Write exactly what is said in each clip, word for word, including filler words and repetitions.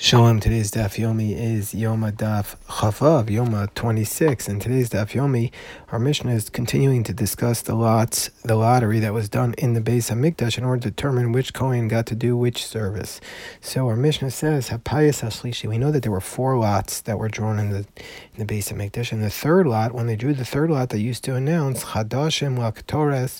Shalom, today's Daf Yomi is Yoma Daf Chavav, Yoma twenty-six, and today's Daf Yomi, our Mishnah is continuing to discuss the lots, the lottery that was done in the Beis HaMikdash in order to determine which Kohen got to do which service. So our Mishnah says, Hapayas HaShlishi, we know that there were four lots that were drawn in the in the Beis HaMikdash, and the third lot, when they drew the third lot, they used to announce, Chadashim Laktores,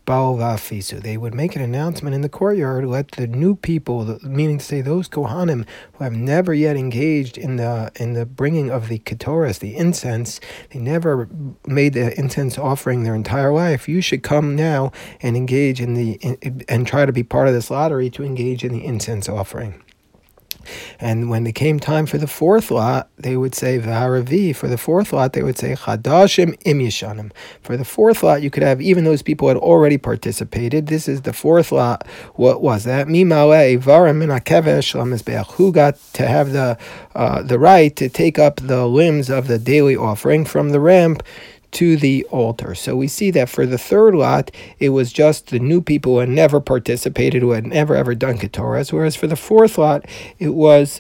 they would make an announcement in the courtyard, let the new people, meaning to say those Kohanim who have never yet engaged in the in the bringing of the Ketores, the incense, they never made the incense offering their entire life. You should come now and engage in the in, and try to be part of this lottery to engage in the incense offering. And when it came time for the fourth lot, they would say V'haravi. For the fourth lot, they would say Chadashim im Yishanim. For the fourth lot, you could have even those people who had already participated. This is the fourth lot. What was that? Mimale Varim min hakevesh lamizbeach. Who got to have the uh, the right to take up the limbs of the daily offering from the ramp to the altar. So we see that for the third lot, it was just the new people who had never participated, who had never ever done Ketores, whereas for the fourth lot, it was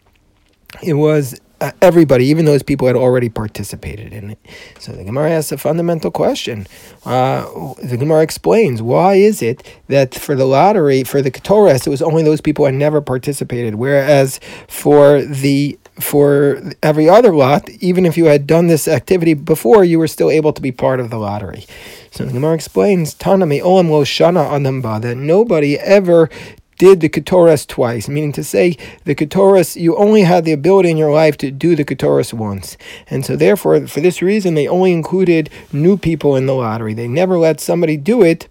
it was uh, everybody, even those people had already participated in it. So the Gemara asks a fundamental question. Uh, the Gemara explains, why is it that for the lottery, for the Ketores, it was only those people who had never participated, whereas for the For every other lot, even if you had done this activity before, you were still able to be part of the lottery. So the Gemara explains, Tanami olam lo shana anamba, that nobody ever did the Ketores twice, meaning to say the Ketores, you only had the ability in your life to do the Ketores once. And so therefore, for this reason, they only included new people in the lottery. They never let somebody do it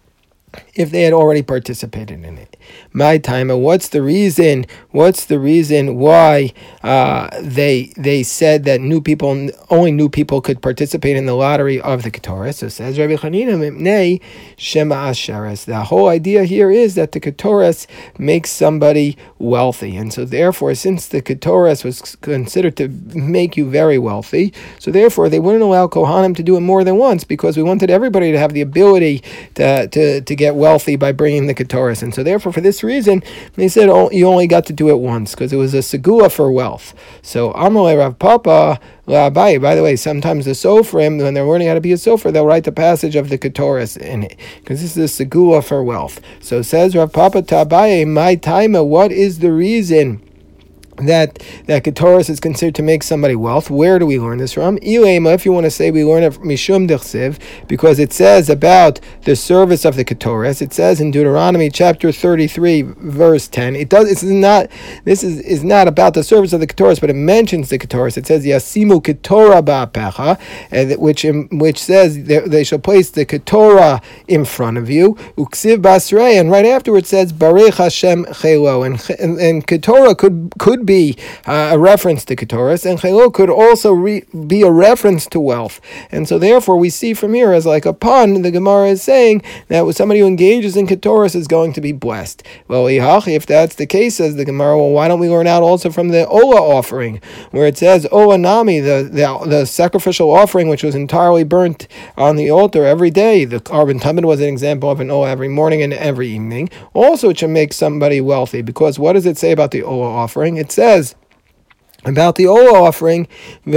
if they had already participated in it. My time, what's the reason? What's the reason why uh, they they said that new people, only new people could participate in the lottery of the Ketores? So says Rabbi Chanina, Mipnei Shema Asheres. The whole idea here is that the Ketores makes somebody wealthy, and so therefore, since the Ketores was considered to make you very wealthy, so therefore they wouldn't allow Kohanim to do it more than once, because we wanted everybody to have the ability to to to get wealthy by bringing the Ketores. And so therefore, for this reason, they said oh, you only got to do it once, because it was a segula for wealth. So Amalei Rav Papa La'abai, by the way, sometimes the Sofrim, when they're learning how to be a Sofer, they'll write the passage of the Ketores in it, because this is a segula for wealth. So it says Rav Papa Ta'abai, my taima, what is the reason that that Ketores is considered to make somebody wealth? Where do we learn this from? Ilema, if you want to say, we learn it from Mishum Dechsiv, because it says about the service of the Ketores. It says in Deuteronomy chapter thirty-three, verse ten. It does. It's not. This is, is not about the service of the Ketores, but it mentions the Ketores. It says Yasimu Ketorah ba'apecha, and which which says they, they shall place the Ketorah in front of you. Uksiv basrei, and right afterwards says Barech Hashem Chelo, and and, and Ketorah could could be uh, a reference to Ketores, and Chelo could also re- be a reference to wealth. And so therefore we see from here as like a pun, the Gemara is saying that somebody who engages in Ketores is going to be blessed. Well, if that's the case, says the Gemara, well, why don't we learn out also from the Ola offering, where it says Ola Nami, the, the, the sacrificial offering which was entirely burnt on the altar every day. The Korban Tamid was an example of an Ola every morning and every evening. Also it should make somebody wealthy, because what does it say about the Ola offering? It says about the Ola offering, and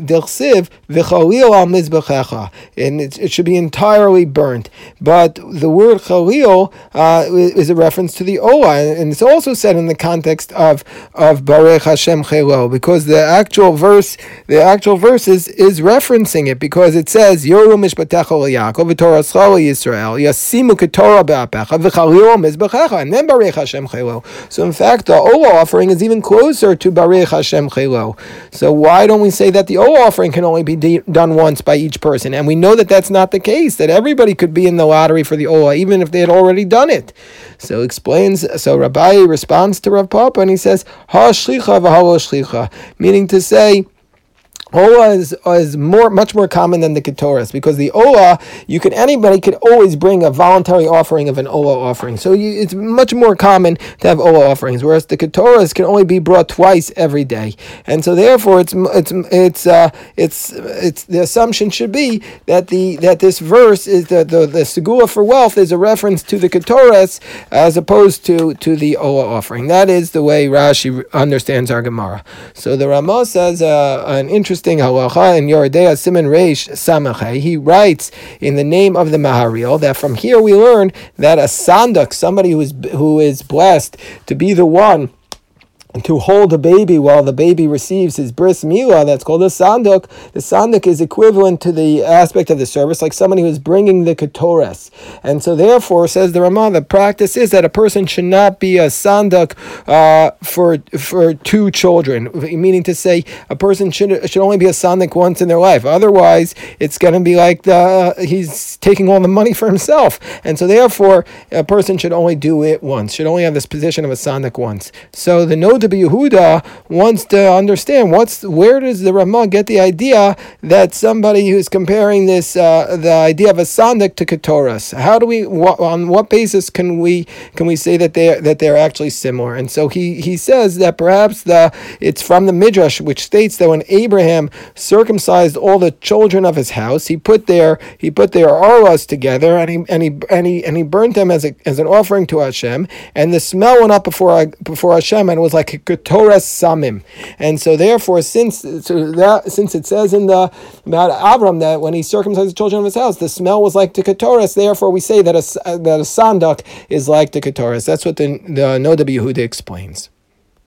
it, it should be entirely burnt. But the word Chalil uh, is a reference to the Ola, and it's also said in the context of of Barech Hashem Chelo, because the actual verse, the actual verse is, is referencing it, because it says Yoru Mishpatecha LeYaakov v'Torascha LeYisrael Yasimu Ketorah ba'apecha v'Chalil Mizbechecha, and then Barech Hashem Chelo. So in fact, the Ola offering is even closer to Barech Hashem Chelo. So why don't we say that the Ola offering can only be de- done once by each person? And we know that that's not the case, that everybody could be in the lottery for the Ola, even if they had already done it. So explains, so Rabbi responds to Rav Papa, and he says, Ha shlicha v'ha lo shlicha, meaning to say, Ola is, is more, much more common than the Ketores, because the Ola, you can, anybody could always bring a voluntary offering of an Ola offering. So you, it's much more common to have Ola offerings, whereas the Ketores can only be brought twice every day. And so therefore it's, it's, it's, uh, it's, it's, the assumption should be that the, that this verse is the, the, the Segula for wealth is a reference to the Ketores as opposed to, to the Ola offering. That is the way Rashi understands our Gemara. So the Ramah says uh, an interesting halacha in Yoredea Siman Reish Samachay. He writes in the name of the Maharil that from here we learn that a sandak, somebody who is who is blessed to be the one to hold a baby while the baby receives his bris milah, that's called a sanduk. The sanduk is equivalent to the aspect of the service, like somebody who's bringing the ketores. And so therefore, says the Ramah, the practice is that a person should not be a sanduk uh, for for two children, meaning to say a person should should only be a sanduk once in their life. Otherwise, it's going to be like the he's taking all the money for himself. And so therefore, a person should only do it once, should only have this position of a sanduk once. So the no to be Yehuda wants to understand what's where does the Ramah get the idea that somebody who's comparing this uh, the idea of a sandik to Ketoras. How do we wh- on what basis can we can we say that they that they're actually similar? And so he he says that perhaps the it's from the Midrash, which states that when Abraham circumcised all the children of his house, he put their he put their arlas together and he and he and he and he burnt them as a as an offering to Hashem, and the smell went up before before Hashem, and it was like Ketores Samim. And so therefore, since so that since it says in the about Avram that when he circumcised the children of his house, the smell was like to Ketores, therefore we say that a that a sandak is like to Ketores. That's what the the Noda B'Yehuda explains.